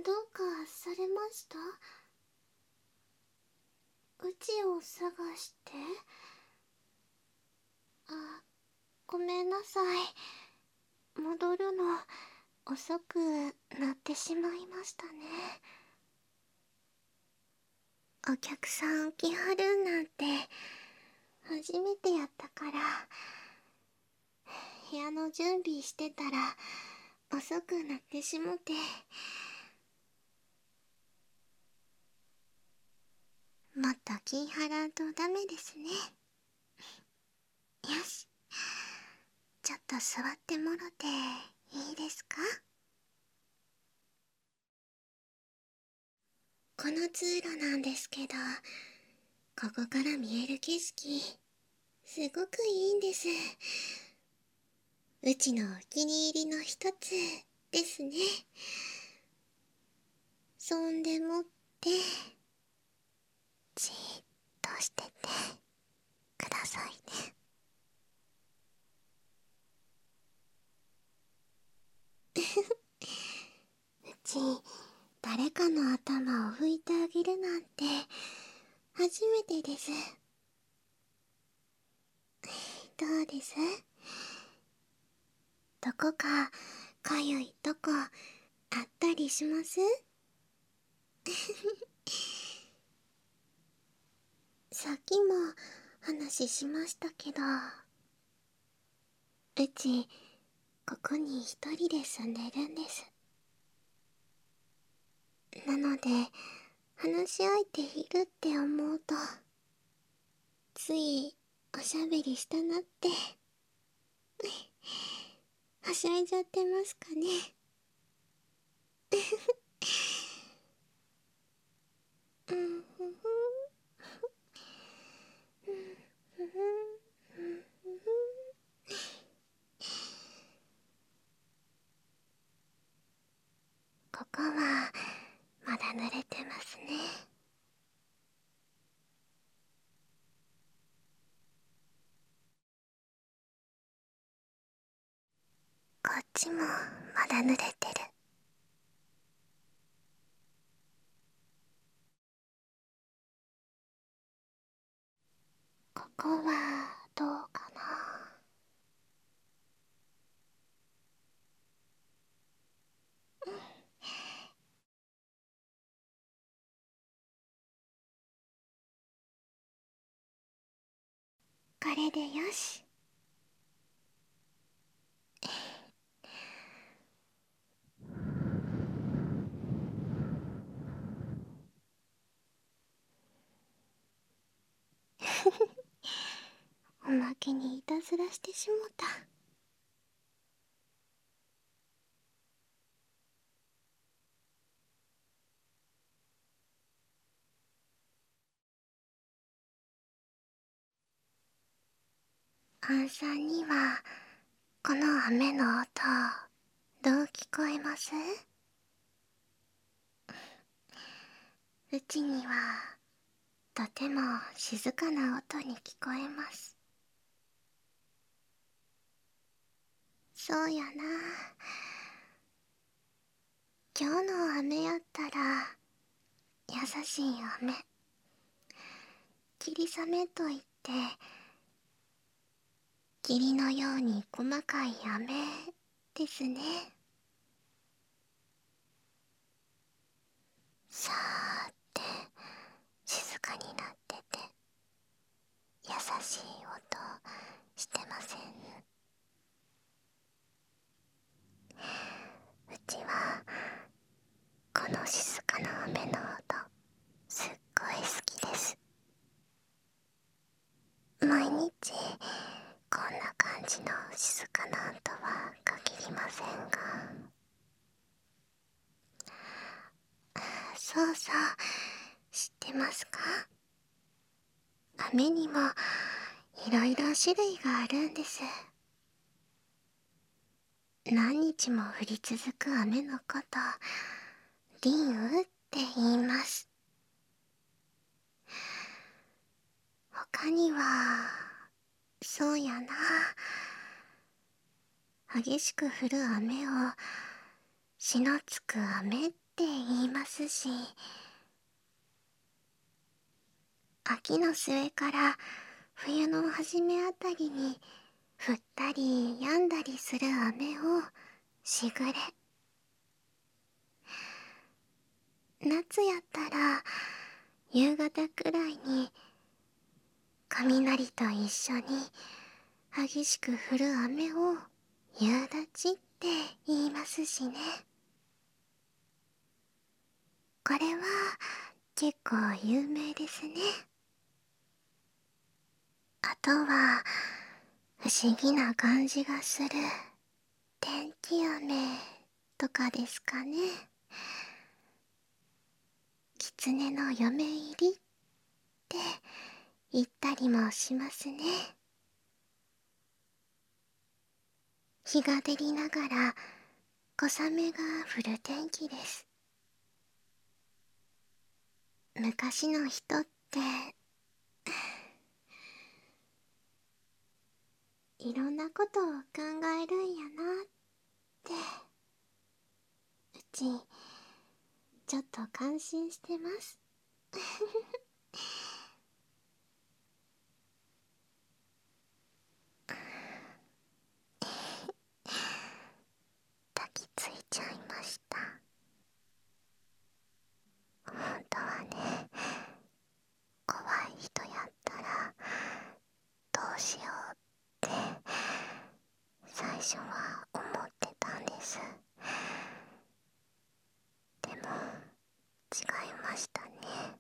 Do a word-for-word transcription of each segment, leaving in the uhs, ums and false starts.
どうかされました？うちを探して？あ、ごめんなさい。戻るの遅くなってしまいましたね。お客さん来はるなんて初めてやったから、部屋の準備してたら遅くなってしもて。もっと気張らんとダメですね。よし、ちょっと座ってもろていいですか？この通路なんですけど、ここから見える景色すごくいいんです。うちのお気に入りの一つですね。そんでもってじーっとしててくださいね。うち誰かの頭を拭いてあげるなんて初めてです。どうです？どこかかゆいとこあったりします？さっきも話しましたけど、うちここに一人で住んでるんです。なので話し相手いるって思うとついおしゃべりしたなってはしゃいじゃってますかね。うんふふんふふんふふん。ここはまだ濡れてますね。こっちもまだ濡れてる。ここはどうかな。これでよし。おまけにいたずらしてしもた。あんさんにはこの雨の音どう聞こえます？うちにはとても静かな音に聞こえます。そうやな。今日の雨やったら優しい雨、霧雨といって霧のように細かい雨ですね。さーって静かになってて優しい音してません？うちはこの静かな雨の音すっごい好きです。毎日こんな感じの静かな音は限りませんが、そうそう、知ってますか？雨にもいろいろ種類があるんです。何日も降り続く雨のこと、淋雨って言います。他には、そうやな、激しく降る雨をしのつく雨っ言いますし、秋の末から冬の初めあたりに降ったり止んだりする雨をしぐれ。夏やったら夕方くらいに雷と一緒に激しく降る雨を夕立って言いますしね。これは結構有名ですね。あとは不思議な感じがする天気雨とかですかね。狐の嫁入りって言ったりもしますね。日が照りながら小雨が降る天気です。昔の人っていろんなことを考えるんやなってうちちょっと感心してます。抱きついちゃいました。本当はね、怖い人やったらどうしようって最初は思ってたんです。でも違いましたね。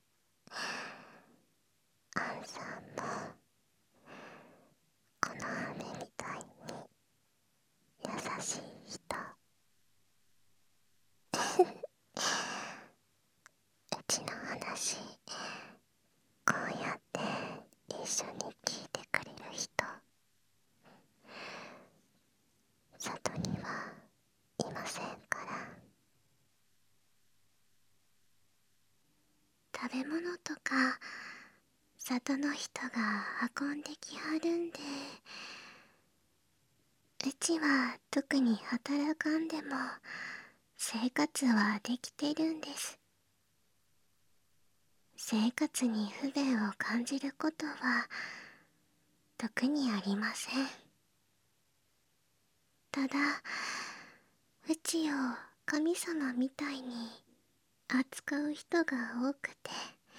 アンさんもこの雨みたいに優しい人。うちの話こうやって一緒に聞いてくれる人、外にはいませんから。食べ物とか里の人が運んできはるんで、うちは特に働かんでも生活はできてるんです。生活に不便を感じることは特にありません。ただうちを神様みたいに扱う人が多くて、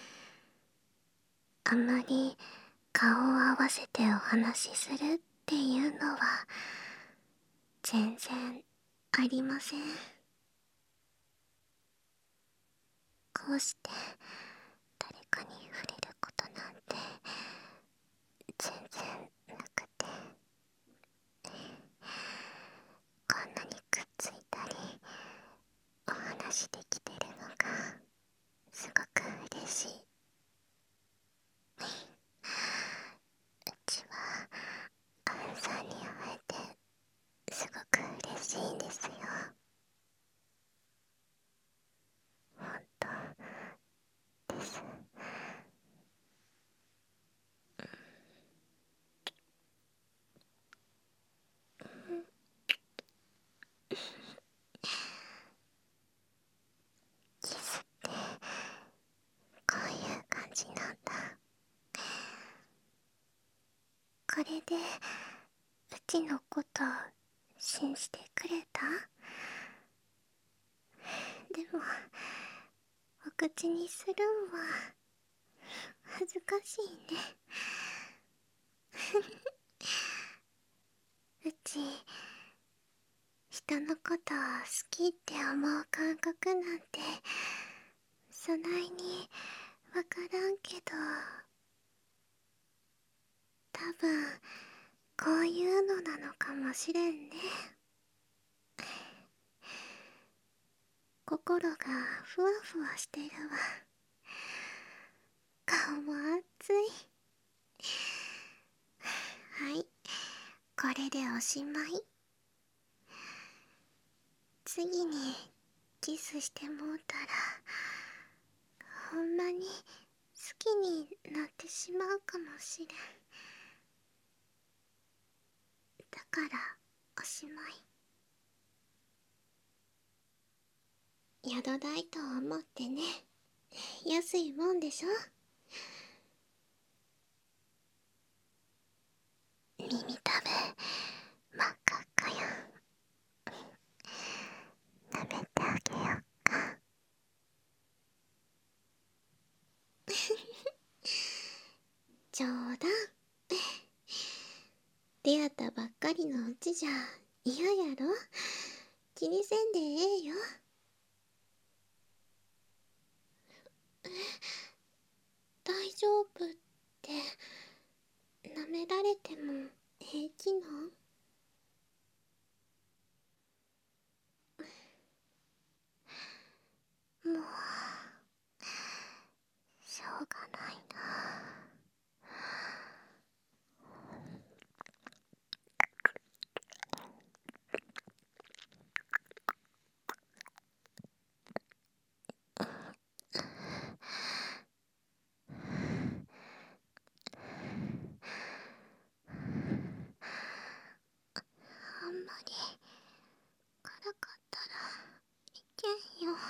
あんまり顔を合わせてお話しするっていうのは全然ありません。こうして誰かに触れることなんて全然なくて、こんなにくっついたりお話できてるのがすごく嬉しい。うちはアンさんに会えてすごく嬉しいんですよ。本当です。キスってこういう感じなんだ。これでうちのこと信じてくれた？でもお口にするんは恥ずかしいね。うち人のことを好きって思う感覚なんてそないにわからんけど、多分こういうのなのかもしれんね。心がふわふわしてるわ。顔も熱い。はい、これでおしまい。次にキスしてもうたらほんまに好きになってしまうかもしれん。だからおしまい。 宿代と思ってね。安いもんでしょ。耳たぶ真っ赤っかよ。舐めてあげよっか。冗談。出会ったばっかりのうちじゃ嫌やろ。気にせんでええよ。大丈夫って舐められても平気なん？もうしょうがないな。あんまり辛かったらいけんよ。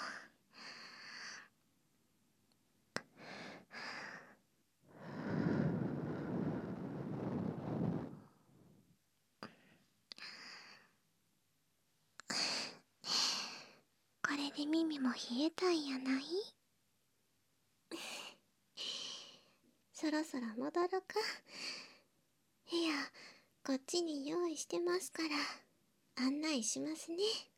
これで耳も冷えたんやない？そろそろ戻ろか。部屋こっちに用意してますから案内しますね。